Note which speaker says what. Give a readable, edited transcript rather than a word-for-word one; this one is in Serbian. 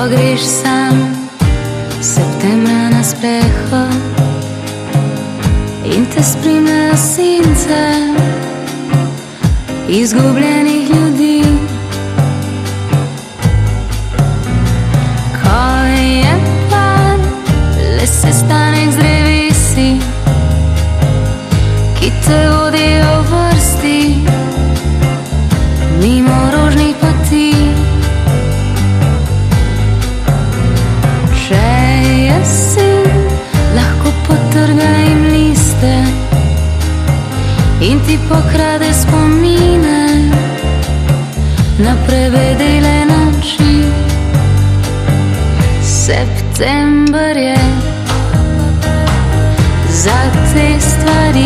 Speaker 1: greš sam septembra na sprehod in te spremljajo sence izgubljenih ljudi. Ko je plan, le sestanek z drevesi, ki te vodijo v vrsti mimo rožnih poti. Če je sin, lahko potrga jim liste in ti pokrade spomine na prevedele noči. September je za te stvari